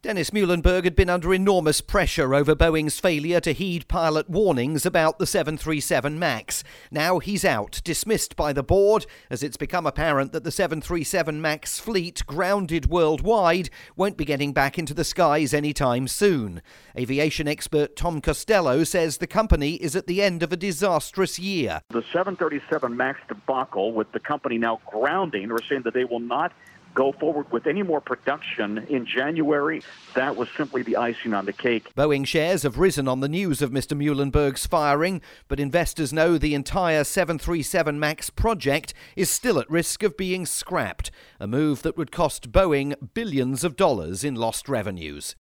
Dennis Muilenburg had been under enormous pressure over Boeing's failure to heed pilot warnings about the 737 MAX. Now he's out, dismissed by the board, as it's become apparent that the 737 MAX fleet, grounded worldwide, won't be getting back into the skies anytime soon. Aviation expert Tom Costello says the company is at the end of a disastrous year. The 737 MAX debacle, with the company now grounding, or saying that they will not go forward with any more production in January, that was simply the icing on the cake. Boeing shares have risen on the news of Mr. Muilenburg's firing, but investors know the entire 737 MAX project is still at risk of being scrapped, a move that would cost Boeing billions of dollars in lost revenues.